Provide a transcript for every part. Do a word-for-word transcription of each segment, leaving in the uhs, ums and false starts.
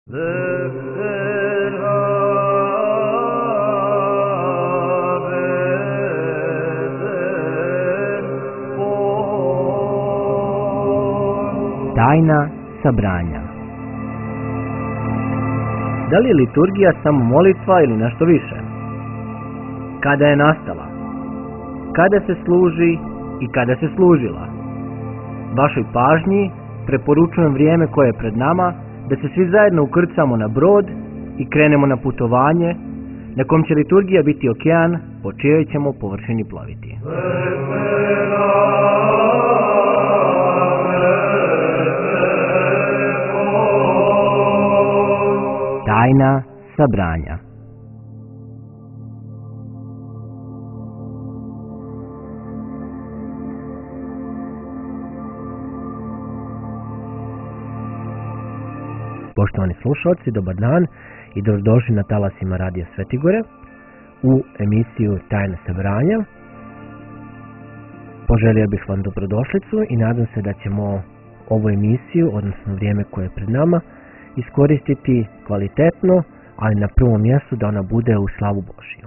Tajna sabranja. Da li je liturgija samo molitva ili nešto više? Kada je nastala? Kada se služi i kada se služila? Vašoj pažnji preporučujem vrijeme koje je pred nama da se svi zajedno ukrcamo na brod i krenemo na putovanje na kom će liturgija biti okean po čijoj ćemo površini ploviti. Tajna sabranja. Poštovani slušalci, dobar dan i dobrodošli na talasima Radija Svetigore u emisiju Tajna sabranja. Poželio bih vam dobrodošlicu i nadam se da ćemo ovu emisiju, odnosno vrijeme koje je pred nama, iskoristiti kvalitetno, ali na prvom mjestu da ona bude u slavu Božiju.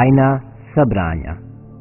Tajna sabranja.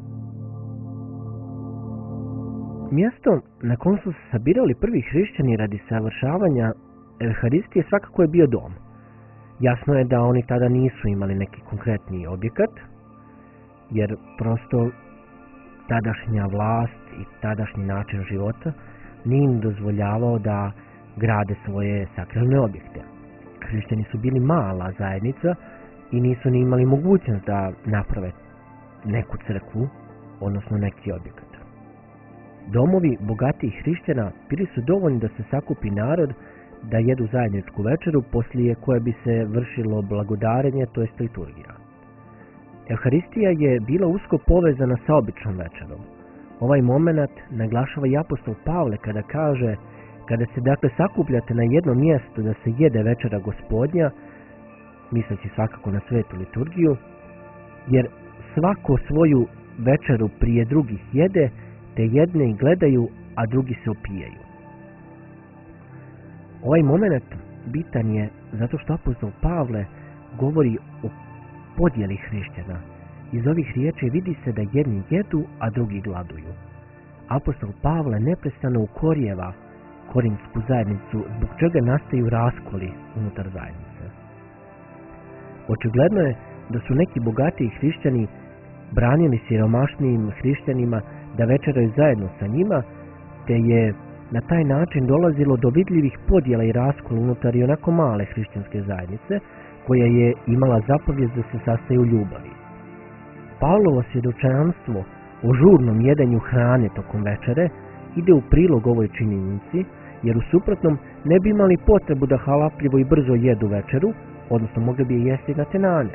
Mjesto na kojem su se sabirali prvi hrišćani radi savršavanja Evharistije svakako je bio dom. Jasno je da oni tada nisu imali neki konkretni objekat, jer prosto tadašnja vlast i tadašnji način života nije im dozvoljavao da grade svoje sakralne objekte. Hrišćani su bili mala zajednica i nisu ni imali mogućnost da naprave neku crkvu, odnosno neki objekat. Domovi bogatijih hrišćana bili su dovoljni da se sakupi narod da jedu zajedničku večeru, poslije koje bi se vršilo blagodarenje, to jest liturgija. Evharistija je bila usko povezana sa običnom večerom. Ovaj moment naglašava i apostol Pavle kada kaže: kada se dakle sakupljate na jedno mjesto da se jede večera Gospodnja, misleći svakako na svetu liturgiju, jer svako svoju večeru prije drugih jede, te jedne i gledaju, a drugi se opijaju. Ovaj moment bitan je zato što apostol Pavle govori o podjeli hrišćana. Iz ovih riječi vidi se da jedni jedu, a drugi gladuju. Apostol Pavle neprestano ukorijeva Korintsku zajednicu, zbog čega nastaju raskoli unutar zajednice. Očigledno je da su neki bogatiji hrišćani branili siromašnijim hrišćanima da večeraju zajedno sa njima, te je na taj način dolazilo do vidljivih podjela i raskola unutar i onako male hrišćanske zajednice, koja je imala zapovijest da se sastoji u ljubavi. Pavlovo svjedočanstvo o žurnom jedenju hrane tokom večere ide u prilog ovoj činjenici, jer u suprotnom ne bi imali potrebu da halapljivo i brzo jedu večeru, odnosno mogli bi je jesti na tenane.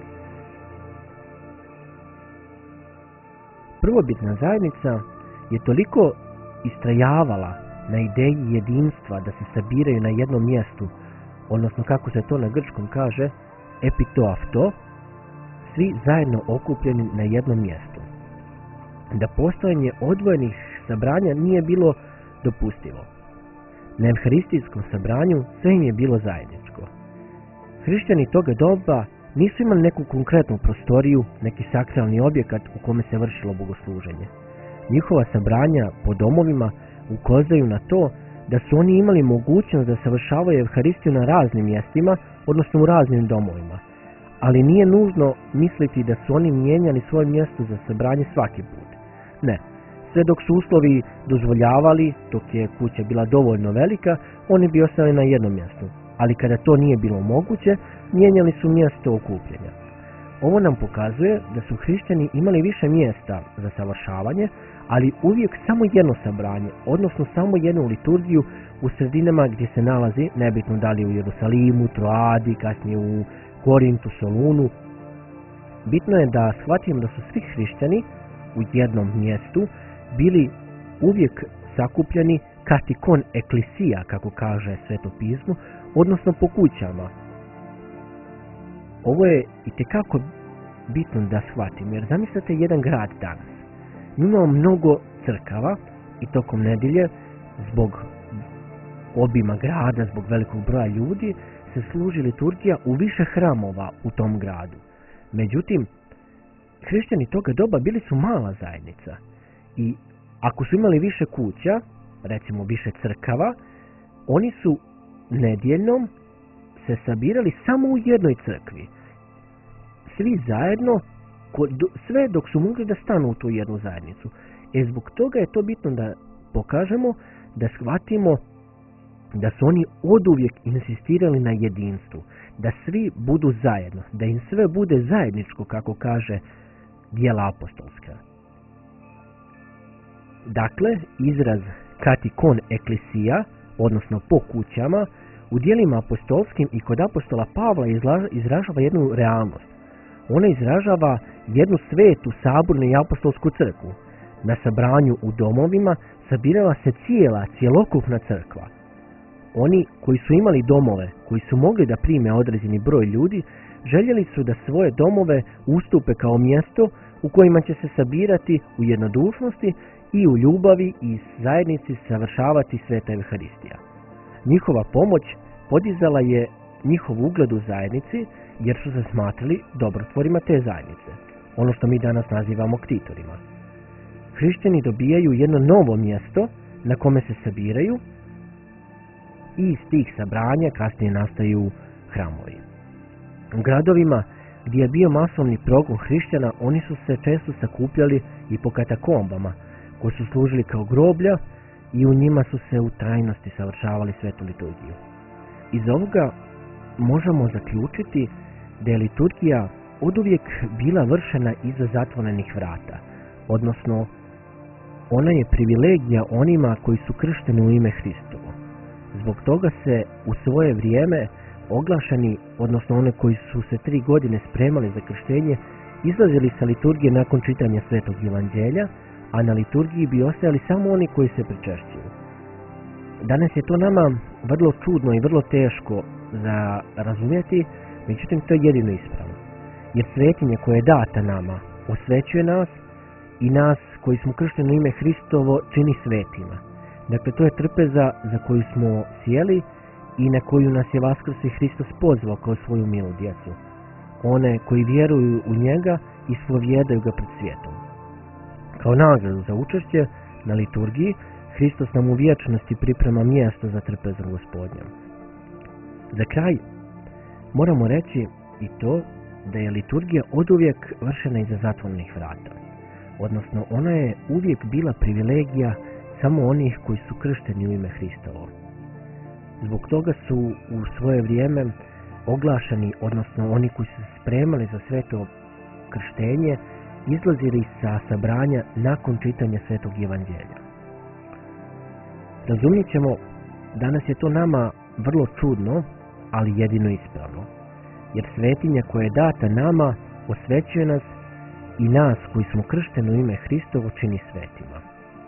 Prvobitna zajednica je toliko istrajavala na ideji jedinstva da se sabiraju na jednom mjestu, odnosno kako se to na grčkom kaže, epitoafto, svi zajedno okupljeni na jednom mjestu, da postojanje odvojenih sabranja nije bilo dopustivo. Na evharistijskom sabranju sve im je bilo zajedničko. Hrišćani toga doba nisu imali neku konkretnu prostoriju, neki sakralni objekat u kome se vršilo bogosluženje. Njihova sabranja po domovima ukazuju na to da su oni imali mogućnost da savršavaju Evharistiju na raznim mjestima, odnosno u raznim domovima. Ali nije nužno misliti da su oni mijenjali svoje mjesto za sabranje svaki put. Ne, sve dok su uslovi dozvoljavali, dok je kuća bila dovoljno velika, oni bi ostali na jednom mjestu. Ali kada to nije bilo moguće, mijenjali su mjesto okupljenja. Ovo nam pokazuje da su hrišćani imali više mjesta za savršavanje, ali uvijek samo jedno sabranje, odnosno samo jednu liturgiju u sredinama gdje se nalazi, nebitno da li u Jerusalimu, Troadi, kasnije u Korintu, Solunu. Bitno je da shvatimo da su svi hrišćani u jednom mjestu bili uvijek sakupljeni katikon eklisija, kako kaže Sveto pismo, odnosno po kućama. Ovo je itekako bitno da shvatimo, jer zamislite jedan grad danas. Imamo mnogo crkava i tokom nedjelje, zbog obima grada, zbog velikog broja ljudi, se služi liturgija u više hramova u tom gradu. Međutim, hrišćani toga doba bili su mala zajednica i ako su imali više kuća, recimo više crkava, oni su nedjeljnom se sabirali samo u jednoj crkvi. Svi zajedno, sve dok su mogli da stanu u tu jednu zajednicu. E zbog toga je to bitno da pokažemo, da shvatimo da su oni oduvijek insistirali na jedinstvu, da svi budu zajedno, da im sve bude zajedničko, kako kaže djela apostolska. Dakle, izraz katikon eklisija, odnosno po kućama, u djelima apostolskim i kod apostola Pavla izražava jednu realnost. Ona izražava jednu svetu, sabornu i apostolsku crkvu. Na sabranju u domovima sabirala se cijela, cjelokupna crkva. Oni koji su imali domove, koji su mogli da prime određeni broj ljudi, željeli su da svoje domove ustupe kao mjesto u kojima će se sabirati u jednodušnosti i u ljubavi i zajednici savršavati Sveta Evharistija. Njihova pomoć podizala je njihov ugled u zajednici, jer su se smatrali dobrotvorima te zajednice. ono što mi danas nazivamo ktitorima. Hrišćani dobijaju jedno novo mjesto na kome se sabiraju i iz tih sabranja kasnije nastaju hramovi. U gradovima gdje je bio masovni progon hrišćana, oni su se često sakupljali i po katakombama, koji su služili kao groblja i u njima su se u trajnosti savršavali svetu liturgiju. Iz ovoga možemo zaključiti da je liturgija oduvijek bila vršena iza zatvorenih vrata, odnosno ona je privilegija onima koji su kršteni u ime Hristovo. Zbog toga se u svoje vrijeme oglašeni, odnosno one koji su se tri godine spremali za krštenje, izlazili sa liturgije nakon čitanja Svetog Evanđelja, a na liturgiji bi ostajali samo oni koji se pričešćuju. Danas je to nama vrlo čudno i vrlo teško za razumjeti, međutim to je jedino ispravno. Jer svetinje koje je data nama osvećuje nas i nas koji smo kršteni u ime Hristovo čini svetima. Dakle, to je trpeza za koju smo sjeli i na koju nas je Vaskrsli Hristos pozvao kao svoju milu djecu. One koji vjeruju u njega i ispovjedaju ga pred svijetom. Kao nagradu za učešće na liturgiji, Hristos nam u vječnosti priprema mjesto za trpezom Gospodnjom. Za kraj moramo reći i to da je liturgija oduvijek vršena iza zatvorenih vrata. Odnosno, ona je uvijek bila privilegija samo onih koji su kršteni u ime Hristovo. Zbog toga su u svoje vrijeme oglašeni, odnosno oni koji su se spremali za sveto krštenje, izlazili sa sabranja nakon čitanja Svetog Evanđelja. Razumjet ćemo, danas je to nama vrlo čudno, ali jedino ispravno, jer svetinja koja je data nama osvećuje nas i nas koji smo kršteni u ime Hristovo čini svetima.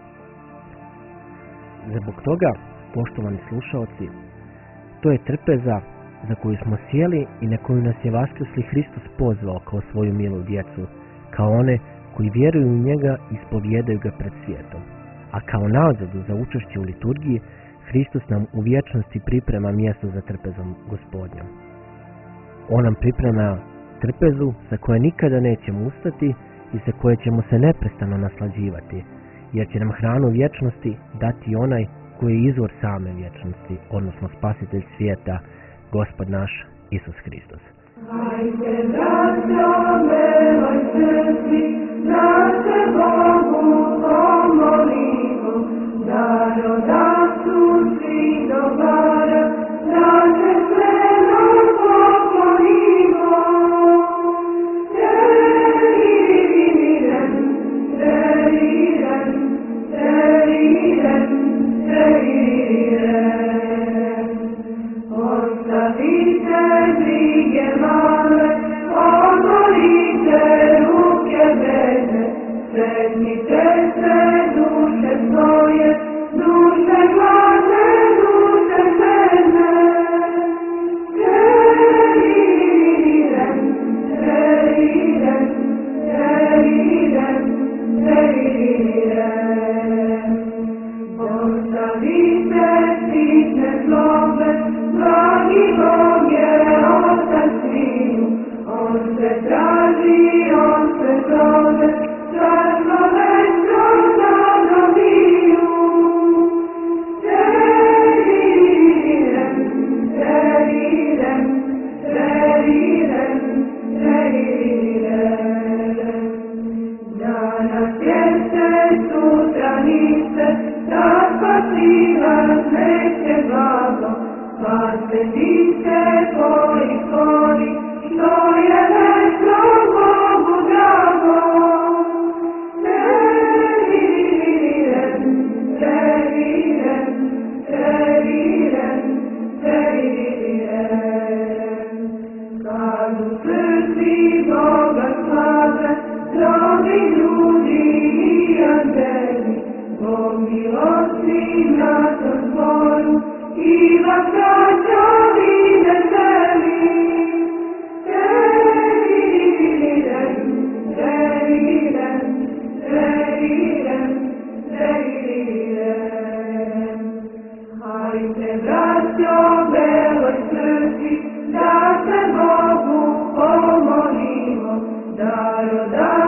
Zbog toga, poštovani slušaoci, to je trpeza za koju smo sjeli i na koju nas je Vaskrsli Hristos pozvao kao svoju milu djecu, kao one koji vjeruju u njega i ispovjedaju ga pred svijetom. A kao nagradu za učešće u liturgiji, Hristos nam u vječnosti priprema mjesto za trpezom Gospodnjom. On nam priprema trpezu za koje nikada nećemo ustati i za koje ćemo se neprestano naslađivati, jer će nam hranu vječnosti dati onaj koji je izvor same vječnosti, odnosno spasitelj svijeta, Gospod naš Isus Hristos. Hajde, braćo, beloj srci, da se Bogu pomolimo, da rodacu svi dobara, da se sveno poklonimo. Teriren, teriren, teriren, teriren. Ostavite brige male, odmorite ruke bedne, sretnite se duše svoje, duše gladne, duše žedne. Teriren, teriren, teriren, teriren. Ostavite sitne zlobe, dragi Bog je otac sviju, on se traži, on se zove, za slovenstvo za dobiju. Teriren, teriren, teriren, teriren. Danas jeste, sutra niste, da spasivaš neće blago, pa se tiče tvojih tvori, što je nešto Bogu drago. Teriren, teriren, teriren, teriren. Kad u crkvi Boga slave, dobri ljudi i anđeli, Bog milosti na tom zboru i vas braćovi veseli. Teriren, teriren, teriren, teriren. Hajde, braćo, beloj srci, da se Bogu pomolimo, da roda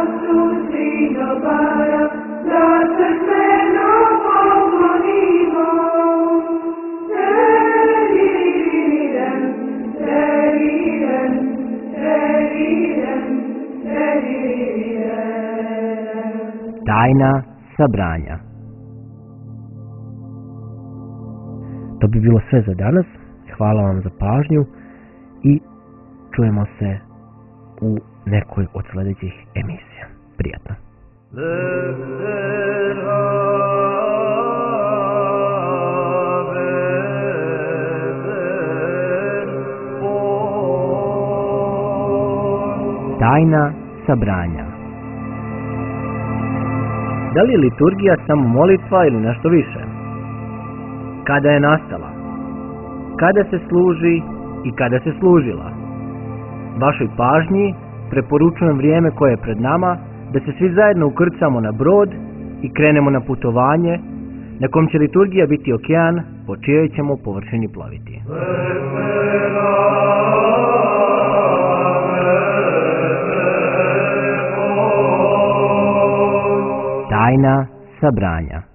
Tajna sabranja. To bi bilo sve za danas. Hvala vam za pažnju i čujemo se u nekoj od sljedećih emisija. Prijatno. Tajna sabranja. Da li je liturgija samo molitva ili nešto više? Kada je nastala? Kada se služi i kada se služila? Vašoj pažnji preporučujem vrijeme koje je pred nama da se svi zajedno ukrcamo na brod i krenemo na putovanje na kom će liturgija biti okean po čijoj ćemo površini ploviti. Tajna sabranja.